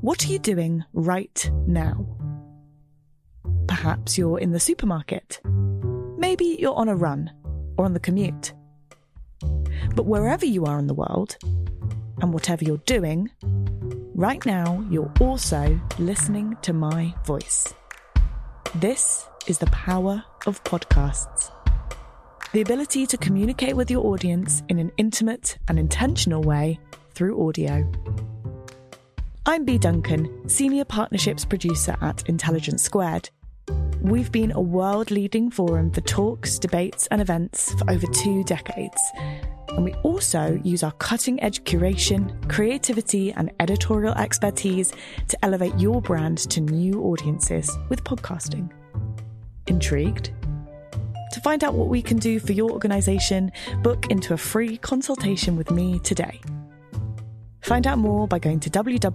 What are you doing right now? Perhaps you're in the supermarket. Maybe you're on a run or on the commute. But wherever you are in the world, and whatever you're doing, right now you're also listening to my voice. This is the power of podcasts. The ability to communicate with your audience in an intimate and intentional way through audio. I'm Bea Duncan, Senior Partnerships Producer at Intelligence Squared. We've been a world-leading forum for talks, debates and events for over 2 decades. And we also use our cutting-edge curation, creativity and editorial expertise to elevate your brand to new audiences with podcasting. Intrigued? To find out what we can do for your organisation, book into a free consultation with me today. Find out more by going to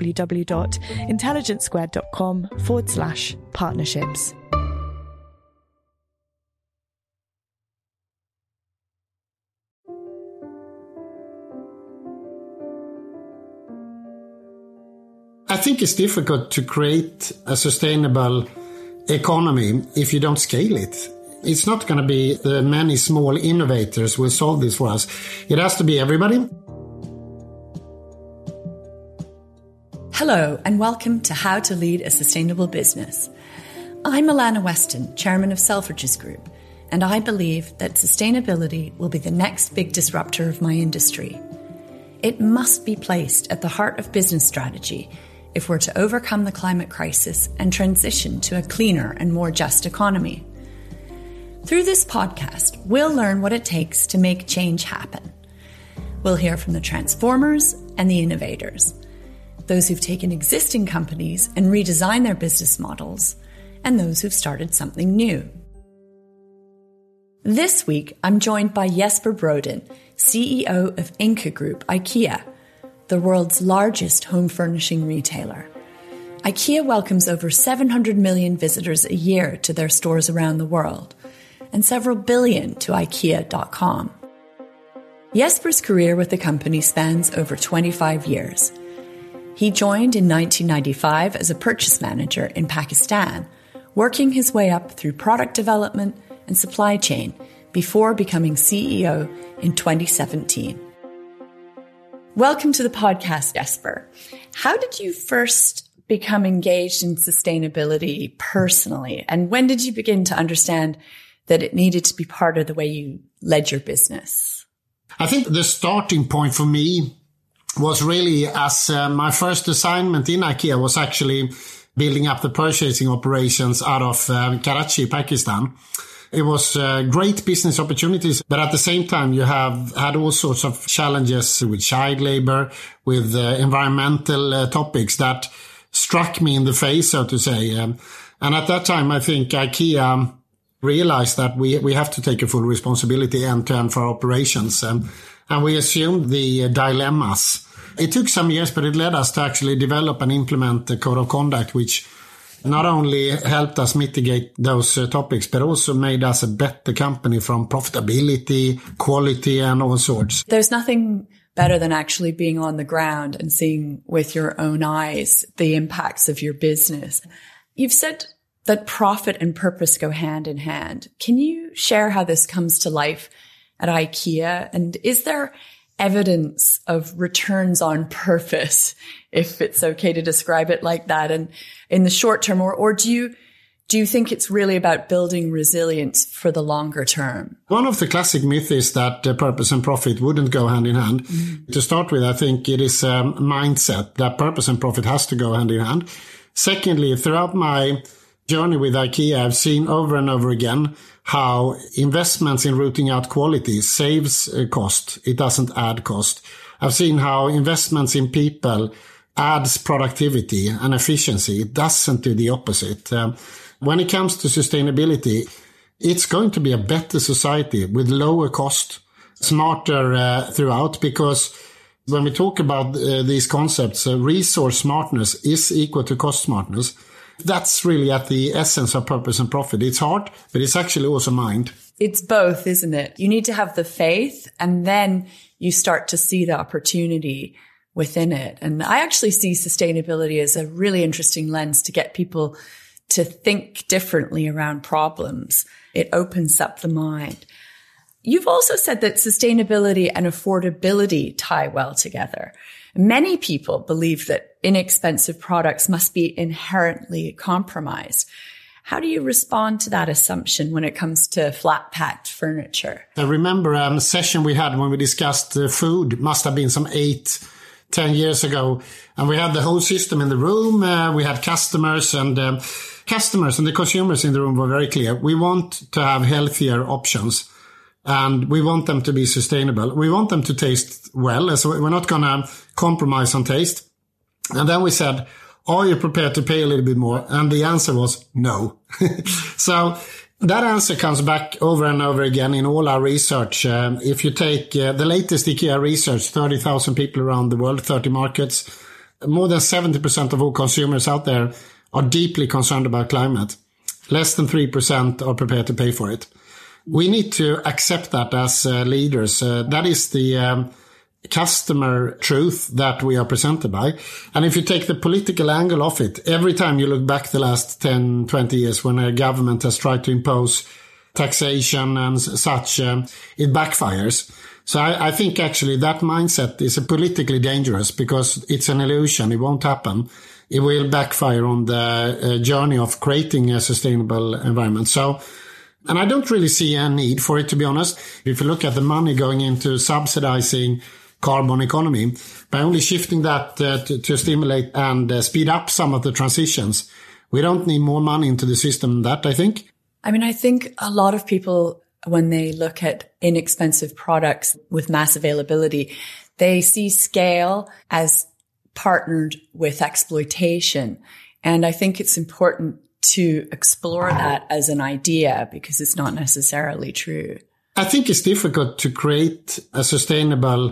www.intelligencesquared.com/partnerships. I think it's difficult to create a sustainable economy if you don't scale it. It's not going to be the many small innovators who will solve this for us. It has to be everybody. Hello and welcome to How to Lead a Sustainable Business. I'm Alana Weston, Chairman of Selfridges Group, and I believe that sustainability will be the next big disruptor of my industry. It must be placed at the heart of business strategy if we're to overcome the climate crisis and transition to a cleaner and more just economy. Through this podcast, we'll learn what it takes to make change happen. We'll hear from the transformers and the innovators, those who've taken existing companies and redesigned their business models, and those who've started something new. This week, I'm joined by Jesper Brodin, CEO of Ingka Group IKEA, the world's largest home furnishing retailer. IKEA welcomes over 700 million visitors a year to their stores around the world, and several billion to IKEA.com. Jesper's career with the company spans over 25 years. He joined in 1995 as a purchase manager in Pakistan, working his way up through product development and supply chain before becoming CEO in 2017. Welcome to the podcast, Jesper. How did you first become engaged in sustainability personally? And when did you begin to understand that it needed to be part of the way you led your business? I think the starting point for me was really as my first assignment in IKEA was actually building up the purchasing operations out of Karachi, Pakistan. It was great business opportunities, but at the same time, you have had all sorts of challenges with child labor, with environmental topics that struck me in the face, so to say. And at that time, I think IKEA realized that we have to take a full responsibility end-to-end for our operations. And we assumed the dilemmas. It took some years, but it led us to actually develop and implement the code of conduct, which not only helped us mitigate those topics, but also made us a better company from profitability, quality, and all sorts. There's nothing better than actually being on the ground and seeing with your own eyes the impacts of your business. You've said that profit and purpose go hand in hand. Can you share how this comes to life at IKEA? And is there evidence of returns on purpose, if it's okay to describe it like that, and in the short term, or do you think it's really about building resilience for the longer term? One of the classic myths is that purpose and profit wouldn't go hand in hand. Mm-hmm. To start with, I think it is a mindset that purpose and profit has to go hand in hand. Secondly, throughout my journey with IKEA, I've seen over and over again how investments in rooting out quality saves cost. It doesn't add cost. I've seen how investments in people adds productivity and efficiency. It doesn't do the opposite. When it comes to sustainability, it's going to be a better society with lower cost, smarter throughout, because when we talk about these concepts, resource smartness is equal to cost smartness. That's really at the essence of purpose and profit. It's hard, but it's actually also mind. It's both, isn't it? You need to have the faith, and then you start to see the opportunity within it. And I actually see sustainability as a really interesting lens to get people to think differently around problems. It opens up the mind. You've also said that sustainability and affordability tie well together. Many people believe that inexpensive products must be inherently compromised. How do you respond to that assumption when it comes to flat-packed furniture? I remember a session we had when we discussed food, must have been some 8-10 years ago. And we had the whole system in the room. We had customers and the consumers in the room were very clear. We want to have healthier options. And we want them to be sustainable. We want them to taste well, so we're not going to compromise on taste. And then we said, are you prepared to pay a little bit more? And the answer was no. So that answer comes back over and over again in all our research. If you take the latest IKEA research, 30,000 people around the world, 30 markets, more than 70% of all consumers out there are deeply concerned about climate. Less than 3% are prepared to pay for it. We need to accept that as leaders. That is the customer truth that we are presented by. And if you take the political angle of it, every time you look back the last 10, 20 years when a government has tried to impose taxation and such, it backfires. So I think actually that mindset is politically dangerous because it's an illusion. It won't happen. It will backfire on the journey of creating a sustainable environment. And I don't really see a need for it, to be honest. If you look at the money going into subsidizing carbon economy, by only shifting that to stimulate and speed up some of the transitions, we don't need more money into the system than that, I think. I mean, I think a lot of people, when they look at inexpensive products with mass availability, they see scale as partnered with exploitation. And I think it's important to explore that as an idea because it's not necessarily true. I think it's difficult to create a sustainable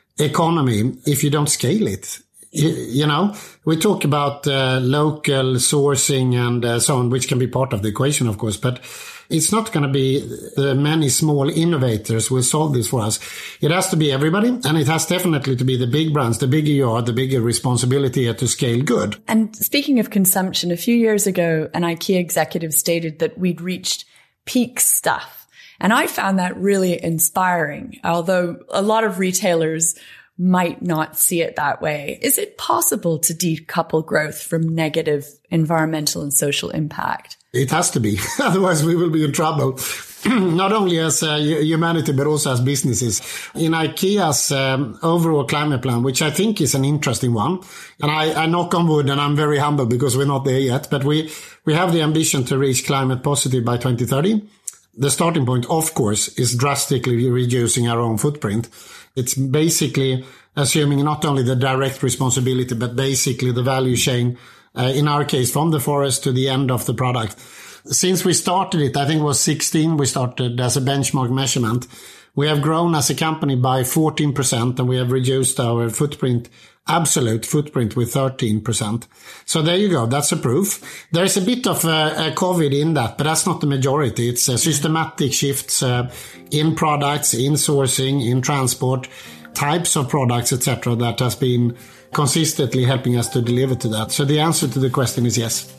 economy if you don't scale it. You know, we talk about local sourcing and so on, which can be part of the equation, of course, but it's not going to be many small innovators will solve this for us. It has to be everybody, and it has definitely to be the big brands. The bigger you are, the bigger responsibility to scale good. And speaking of consumption, a few years ago, an IKEA executive stated that we'd reached peak stuff. And I found that really inspiring, although a lot of retailers might not see it that way. Is it possible to decouple growth from negative environmental and social impact? It has to be. Otherwise, we will be in trouble. Not only as humanity, but also as businesses. In IKEA's overall climate plan, which I think is an interesting one, and I knock on wood, and I'm very humble because we're not there yet, but we have the ambition to reach climate positive by 2030. The starting point, of course, is drastically reducing our own footprint. It's basically assuming not only the direct responsibility, but basically the value chain, in our case, from the forest to the end of the product. Since we started it, I think it was 16, we started as a benchmark measurement. We have grown as a company by 14% and we have reduced our footprint, absolute footprint, with 13%. So there you go. That's a proof. There's a bit of a COVID in that, but that's not the majority. It's systematic shifts in products, in sourcing, in transport, types of products, etc., that has been consistently helping us to deliver to that. So the answer to the question is yes.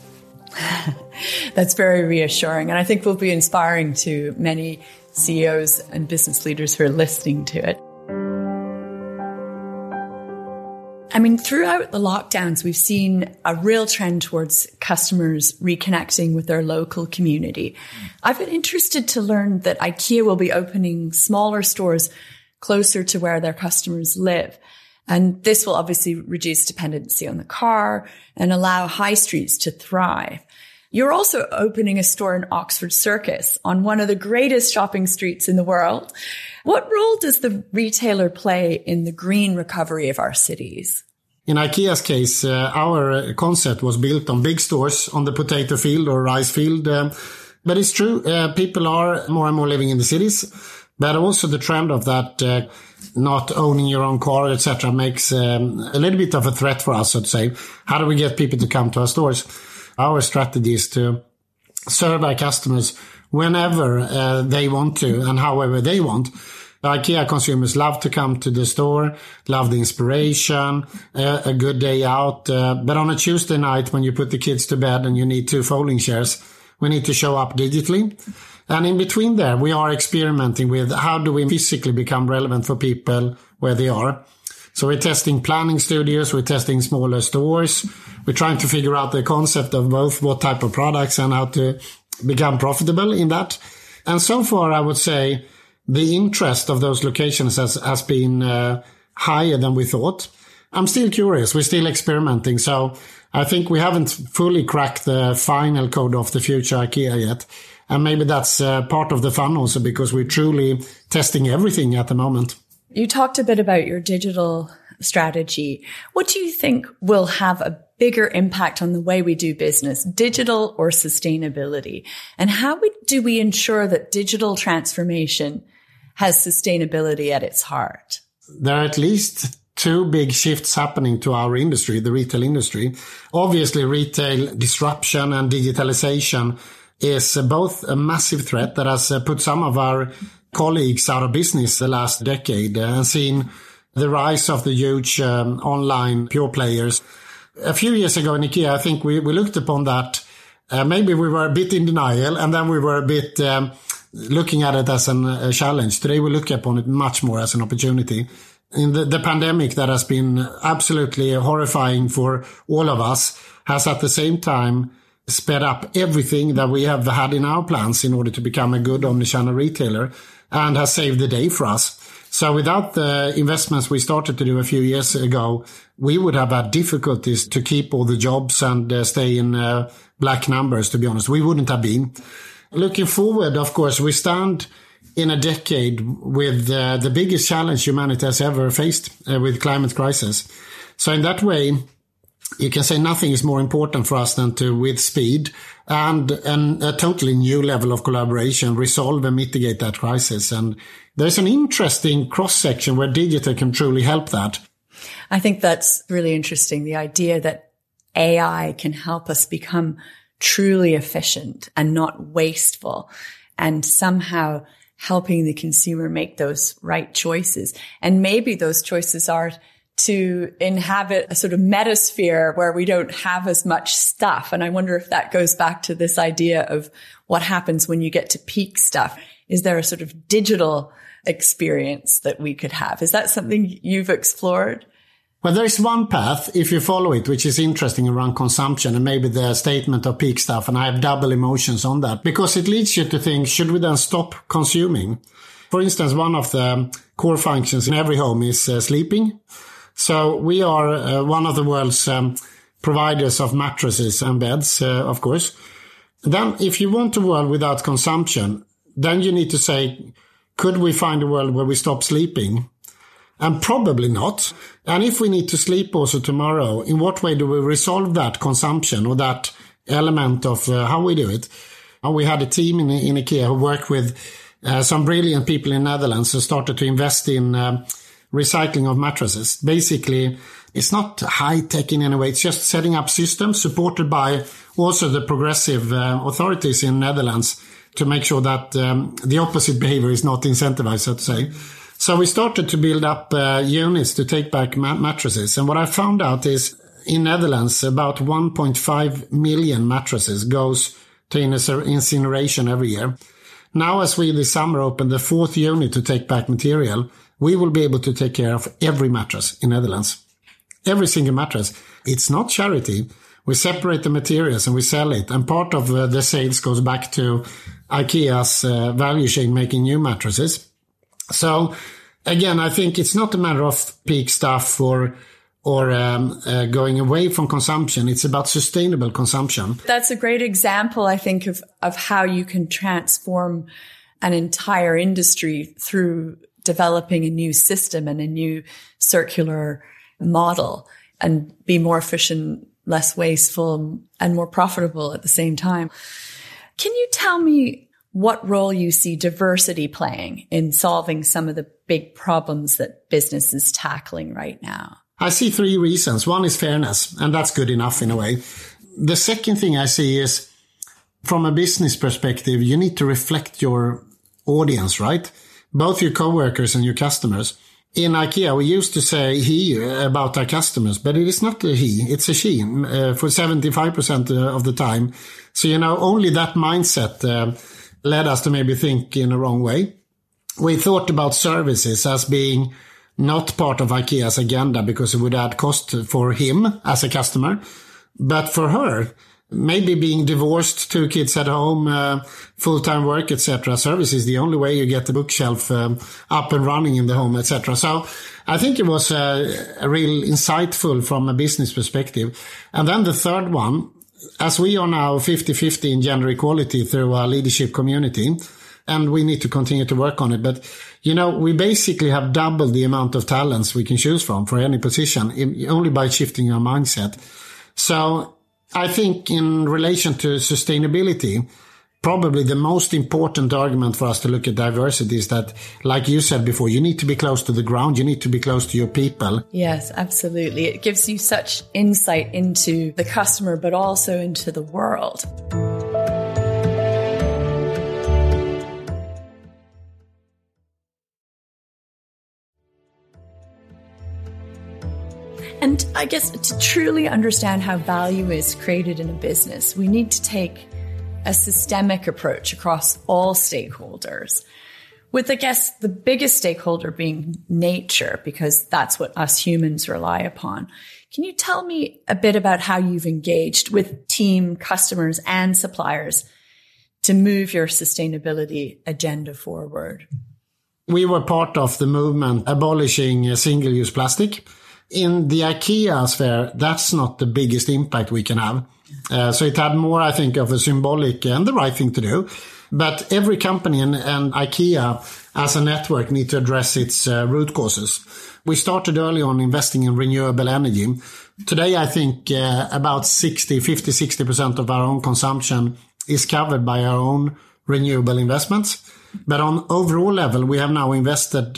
That's very reassuring. And I think will be inspiring to many CEOs and business leaders who are listening to it. I mean, throughout the lockdowns, we've seen a real trend towards customers reconnecting with their local community. I've been interested to learn that IKEA will be opening smaller stores closer to where their customers live. And this will obviously reduce dependency on the car and allow high streets to thrive. You're also opening a store in Oxford Circus on one of the greatest shopping streets in the world. What role does the retailer play in the green recovery of our cities? In IKEA's case, our concept was built on big stores on the potato field or rice field. But it's true, people are more and more living in the cities. But also the trend of that not owning your own car, etc., makes a little bit of a threat for us, so to say. How do we get people to come to our stores? Our strategy is to serve our customers whenever they want to and however they want. IKEA consumers love to come to the store, love the inspiration, a good day out. But on a Tuesday night when you put the kids to bed and you need 2 folding chairs, we need to show up digitally. And in between there, we are experimenting with how do we physically become relevant for people where they are. So we're testing planning studios, we're testing smaller stores. We're trying to figure out the concept of both what type of products and how to become profitable in that. And so far, I would say the interest of those locations has been higher than we thought. I'm still curious. We're still experimenting. So I think we haven't fully cracked the final code of the future IKEA yet. And maybe that's part of the fun also, because we're truly testing everything at the moment. You talked a bit about your digital strategy. What do you think will have a bigger impact on the way we do business, digital or sustainability? And how do we ensure that digital transformation has sustainability at its heart? There are at least 2 big shifts happening to our industry, the retail industry. Obviously, retail disruption and digitalization is both a massive threat that has put some of our colleagues out of business the last decade and seen the rise of the huge online pure players. A few years ago in IKEA, I think we looked upon that. Maybe we were a bit in denial, and then we were a bit looking at it as a challenge. Today we look upon it much more as an opportunity. In the pandemic that has been absolutely horrifying for all of us has at the same time sped up everything that we have had in our plans in order to become a good omnichannel retailer, and has saved the day for us. So without the investments we started to do a few years ago, we would have had difficulties to keep all the jobs and stay in black numbers, to be honest. We wouldn't have been. Looking forward, of course, we stand in a decade with the biggest challenge humanity has ever faced with climate crisis. So in that way, you can say nothing is more important for us than to, with speed and a totally new level of collaboration, resolve and mitigate that crisis. And there's an interesting cross-section where digital can truly help that. I think that's really interesting. The idea that AI can help us become truly efficient and not wasteful, and somehow helping the consumer make those right choices. And maybe those choices are to inhabit a sort of metasphere where we don't have as much stuff. And I wonder if that goes back to this idea of what happens when you get to peak stuff. Is there a sort of digital experience that we could have? Is that something you've explored? Well, there is one path, if you follow it, which is interesting around consumption and maybe the statement of peak stuff. And I have double emotions on that because it leads you to think, should we then stop consuming? For instance, one of the core functions in every home is sleeping. So we are one of the world's providers of mattresses and beds, of course. Then if you want a world without consumption, then you need to say, could we find a world where we stop sleeping? And probably not. And if we need to sleep also tomorrow, in what way do we resolve that consumption or that element of how we do it? And we had a team in IKEA who worked with some brilliant people in the Netherlands who started to invest in recycling of mattresses. Basically, it's not high-tech in any way. It's just setting up systems supported by also the progressive authorities in the Netherlands to make sure that the opposite behavior is not incentivized, so to say. So we started to build up units to take back mattresses. And what I found out is in Netherlands, about 1.5 million mattresses goes to incineration every year. Now, as we this summer open the 4th unit to take back material, we will be able to take care of every mattress in Netherlands. Every single mattress. It's not charity. We separate the materials and we sell it. And part of the sales goes back to IKEA's value chain making new mattresses. So again, I think it's not a matter of peak stuff or going away from consumption. It's about sustainable consumption. That's a great example, I think, of how you can transform an entire industry through developing a new system and a new circular model and be more efficient, less wasteful, and more profitable at the same time. Can you tell me what role you see diversity playing in solving some of the big problems that business is tackling right now? I see 3 reasons. One is fairness, and that's good enough in a way. The second thing I see is, from a business perspective, you need to reflect your audience, right? both your coworkers and your customers. In IKEA, we used to say he about our customers, but it is not a he, it's a she for 75% of the time. So, only that mindset led us to maybe think in a wrong way. We thought about services as being not part of IKEA's agenda because it would add cost for him as a customer. But for her, maybe being divorced, 2 kids at home, full-time work, etc. Service is the only way you get the bookshelf up and running in the home, etc. So I think it was a real insightful from a business perspective. And then the third one, as we are now 50-50 in gender equality through our leadership community, and we need to continue to work on it. But, we basically have doubled the amount of talents we can choose from for any position only by shifting our mindset. So I think in relation to sustainability, probably the most important argument for us to look at diversity is that, like you said before, you need to be close to the ground. You need to be close to your people. Yes, absolutely. It gives you such insight into the customer, but also into the world. And I guess to truly understand how value is created in a business, we need to take a systemic approach across all stakeholders, with, I guess, the biggest stakeholder being nature, because that's what us humans rely upon. Can you tell me a bit about how you've engaged with team, customers, and suppliers to move your sustainability agenda forward? We were part of the movement abolishing single-use plastic. In the IKEA sphere, that's not the biggest impact we can have. So it had more, I think, of a symbolic and the right thing to do. But every company and IKEA as a network need to address its root causes. We started early on investing in renewable energy. Today, I think about 50-60% of our own consumption is covered by our own renewable investments. But on overall level, we have now invested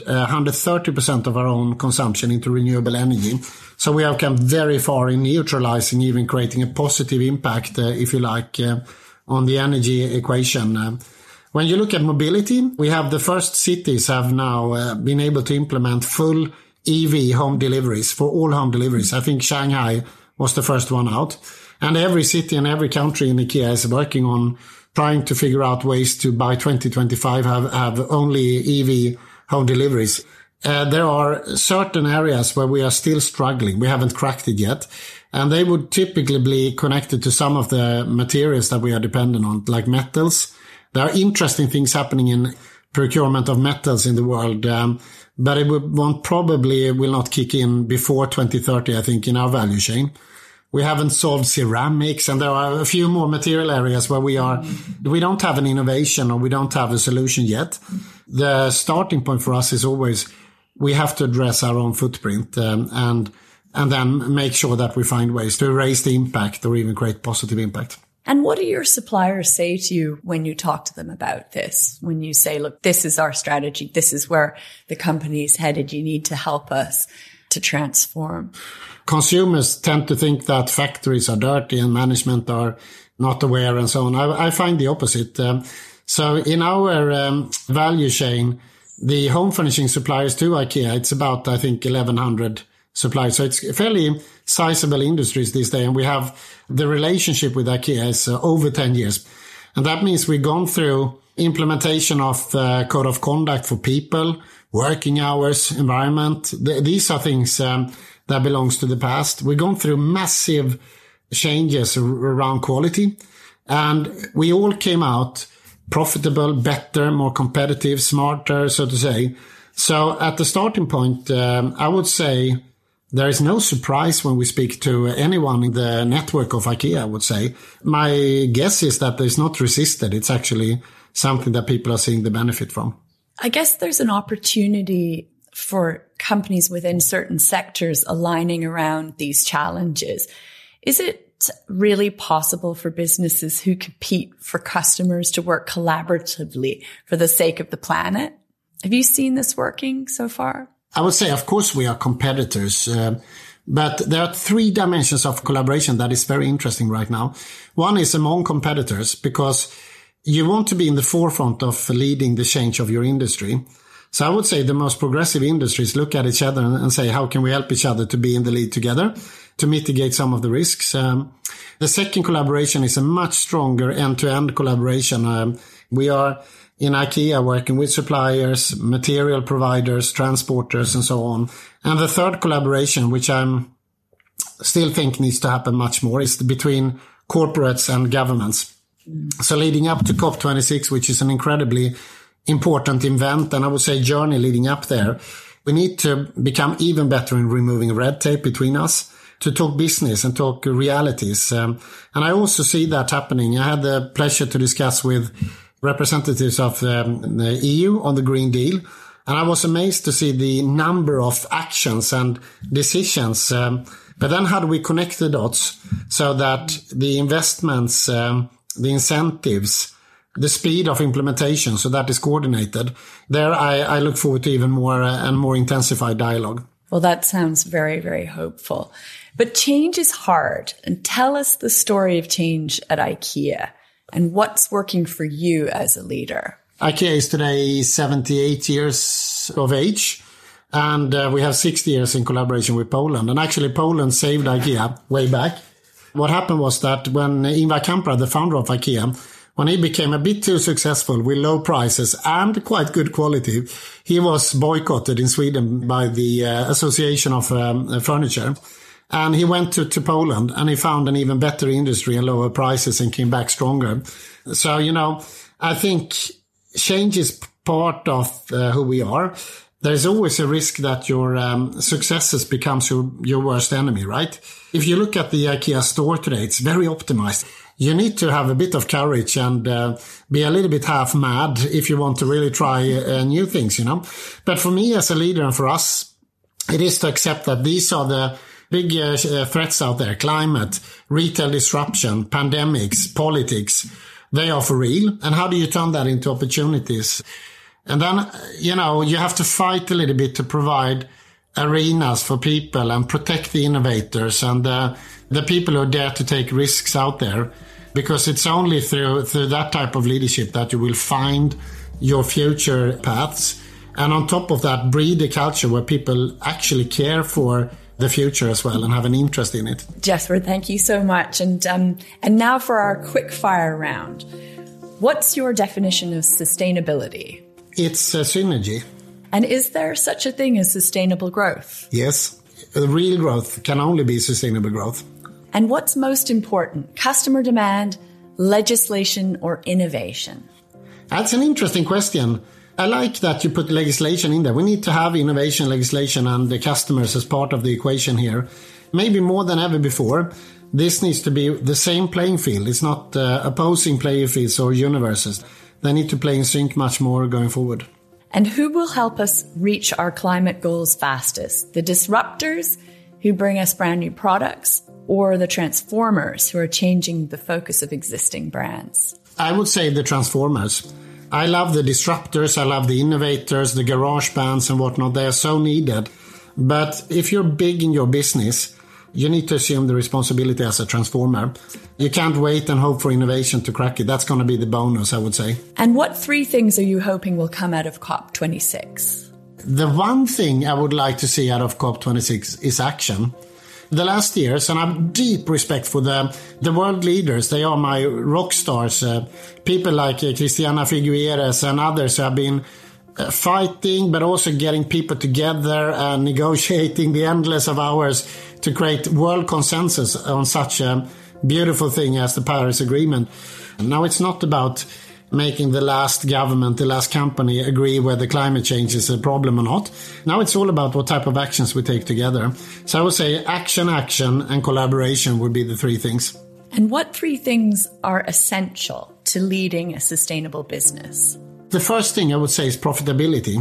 130% of our own consumption into renewable energy. So we have come very far in neutralizing, even creating a positive impact, if you like, on the energy equation. When you look at mobility, we have the first cities have now been able to implement full EV home deliveries for all home deliveries. I think Shanghai was the first one out. And every city and every country in IKEA is working on trying to figure out ways to, by 2025, have only EV home deliveries. There are certain areas where we are still struggling. We haven't cracked it yet. And they would typically be connected to some of the materials that we are dependent on, like metals. There are interesting things happening in procurement of metals in the world, but it probably will not kick in before 2030, I think, in our value chain. We haven't solved ceramics, and there are a few more material areas where we don't have an innovation or we don't have a solution yet. The starting point for us is always we have to address our own footprint and then make sure that we find ways to raise the impact or even create positive impact. And what do your suppliers say to you when you talk to them about this? When you say, look, this is our strategy, this is where the company is headed, you need to help us to transform? Consumers tend to think that factories are dirty and management are not aware and so on. I find the opposite. So in our value chain, the home furnishing suppliers to IKEA, it's about, I think, 1,100 suppliers. So it's fairly sizable industries these days. And we have the relationship with IKEA is over 10 years. And that means we've gone through implementation of code of conduct for people, working hours, environment. These are things that belongs to the past. We've gone through massive changes around quality, and we all came out profitable, better, more competitive, smarter, so to say. So at the starting point, I would say there is no surprise when we speak to anyone in the network of IKEA, I would say. My guess is that it's not resisted. It's actually something that people are seeing the benefit from. I guess there's an opportunity for companies within certain sectors aligning around these challenges. Is it really possible for businesses who compete for customers to work collaboratively for the sake of the planet? Have you seen this working so far? I would say, of course, we are competitors, but there are 3 dimensions of collaboration that is very interesting right now. One is among competitors, because you want to be in the forefront of leading the change of your industry. So I would say the most progressive industries look at each other and say, how can we help each other to be in the lead together to mitigate some of the risks? The second collaboration is a much stronger end-to-end collaboration. We are in IKEA working with suppliers, material providers, transporters, and so on. And the third collaboration, which I'm still think needs to happen much more, is between corporates and governments. So leading up to COP26, which is an incredibly important event, and I would say journey leading up there, we need to become even better in removing red tape between us to talk business and talk realities. And I also see that happening. I had the pleasure to discuss with representatives of the EU on the Green Deal, and I was amazed to see the number of actions and decisions. But then how do we connect the dots so that the investments, the incentives, the speed of implementation, so that is coordinated? There I look forward to even more and more intensified dialogue. Well, that sounds very, very hopeful. But change is hard. And tell us the story of change at IKEA and what's working for you as a leader. IKEA is today 78 years of age. And we have 60 years in collaboration with Poland. And actually, Poland saved IKEA way back. What happened was that when Ingvar Kamprad, the founder of IKEA, when he became a bit too successful with low prices and quite good quality, he was boycotted in Sweden by the Association of Furniture. And he went to Poland and he found an even better industry and lower prices and came back stronger. So, I think change is part of who we are. There's always a risk that your successes becomes your worst enemy, right? If you look at the IKEA store today, it's very optimized. You need to have a bit of courage and be a little bit half mad if you want to really try new things, But for me as a leader and for us, it is to accept that these are the big threats out there: climate, retail disruption, pandemics, politics. They are for real. And how do you turn that into opportunities? And then, you have to fight a little bit to provide arenas for people and protect the innovators and the people who dare to take risks out there. Because it's only through that type of leadership that you will find your future paths. And on top of that, breed a culture where people actually care for the future as well and have an interest in it. Jesper, thank you so much. And now for our quick fire round. What's your definition of sustainability? It's a synergy. And is there such a thing as sustainable growth? Yes. Real growth can only be sustainable growth. And what's most important, customer demand, legislation, or innovation? That's an interesting question. I like that you put legislation in there. We need to have innovation, legislation, and the customers as part of the equation here. Maybe more than ever before, this needs to be the same playing field. It's not opposing playing fields or universes. They need to play in sync much more going forward. And who will help us reach our climate goals fastest? The disruptors who bring us brand new products, or the transformers who are changing the focus of existing brands? I would say the transformers. I love the disruptors, I love the innovators, the garage bands and whatnot. They are so needed. But if you're big in your business, you need to assume the responsibility as a transformer. You can't wait and hope for innovation to crack it. That's going to be the bonus, I would say. And what 3 things are you hoping will come out of COP26? The one thing I would like to see out of COP26 is action. The last years, and I have deep respect for the world leaders. They are my rock stars. People like Christiana Figueres and others who have been fighting, but also getting people together and negotiating the endless of hours to create world consensus on such a beautiful thing as the Paris Agreement. Now it's not about making the last government, the last company agree whether climate change is a problem or not. Now it's all about what type of actions we take together. So I would say action, and collaboration would be the 3 things. And what 3 things are essential to leading a sustainable business? The first thing I would say is profitability.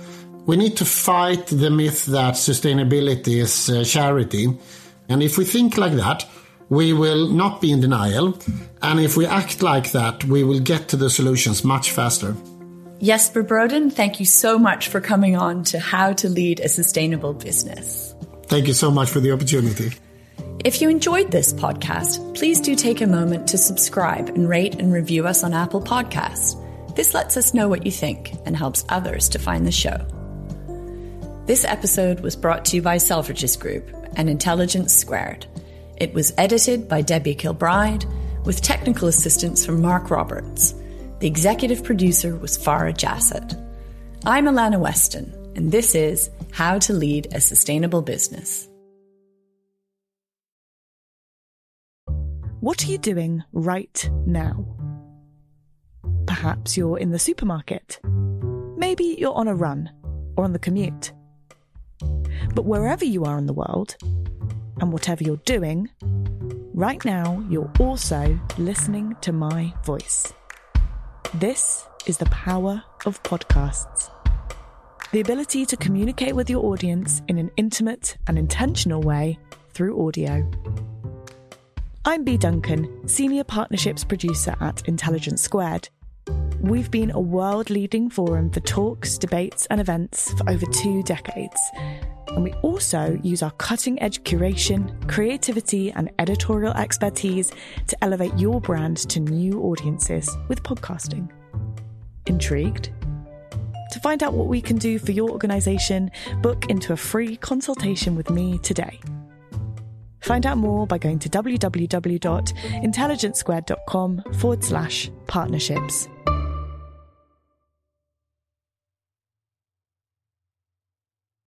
We need to fight the myth that sustainability is charity. And if we think like that, we will not be in denial. And if we act like that, we will get to the solutions much faster. Jesper Brodin, thank you so much for coming on to How to Lead a Sustainable Business. Thank you so much for the opportunity. If you enjoyed this podcast, please do take a moment to subscribe and rate and review us on Apple Podcasts. This lets us know what you think and helps others to find the show. This episode was brought to you by Selfridges Group and Intelligence Squared. It was edited by Debbie Kilbride, with technical assistance from Mark Roberts. The executive producer was Farah Jassett. I'm Alana Weston, and this is How to Lead a Sustainable Business. What are you doing right now? Perhaps you're in the supermarket. Maybe you're on a run or on the commute. But wherever you are in the world, and whatever you're doing, right now you're also listening to my voice. This is the power of podcasts. The ability to communicate with your audience in an intimate and intentional way through audio. I'm Bea Duncan, Senior Partnerships Producer at Intelligence Squared. We've been a world-leading forum for talks, debates and events for over 2 decades. And we also use our cutting-edge curation, creativity and editorial expertise to elevate your brand to new audiences with podcasting. Intrigued? To find out what we can do for your organisation, book into a free consultation with me today. Find out more by going to www.intelligencesquared.com/partnerships.